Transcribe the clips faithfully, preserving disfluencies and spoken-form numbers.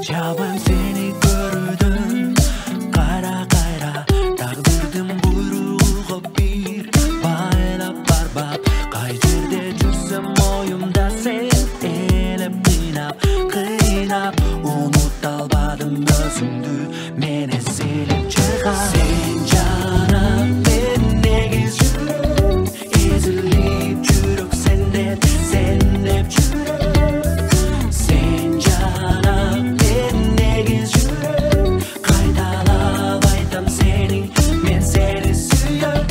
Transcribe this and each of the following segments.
Жабам seni көрүүдөн кайра кайра тагдырдын буйругу бир байлап барбап кай жерде жүрсөм оюмда сен элеп кыйнап кыйнап унута албадым өзүңдү мен эселеп чыгам сен жаным мен негиз жүрөм эзилип жүрөк сендеп сендеп жүрөм сен жаным мен негиз жүрөм кайталап айтам сени мен сени сүйөм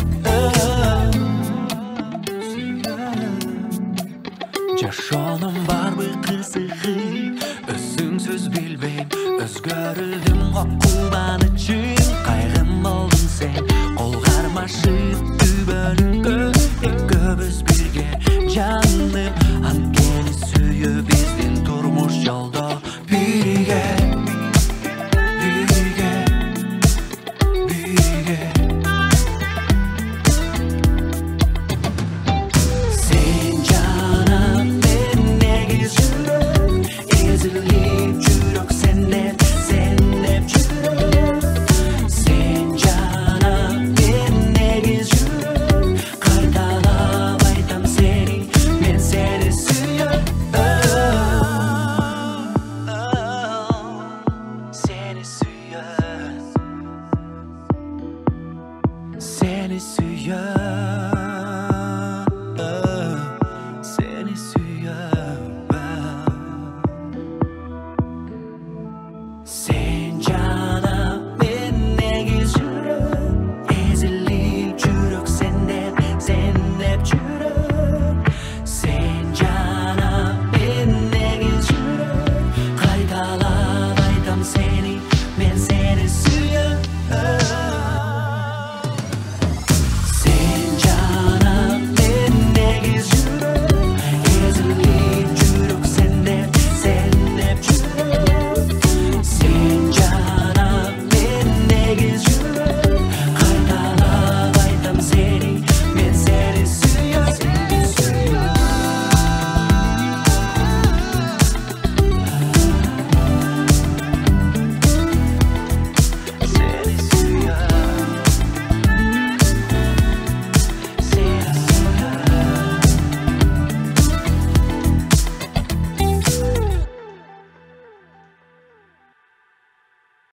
жашоонун барбы кызыгы өзүңсүз билбейм өзгөрүлдүм го кубанычым кайгым болдуң сен кол кармашып түбөлүккө экөөбүз бирге жаным анткени сүйүү биздин турмуш жолдо бирге бирге бирге сен жаным мен негиз жүрөм эзилип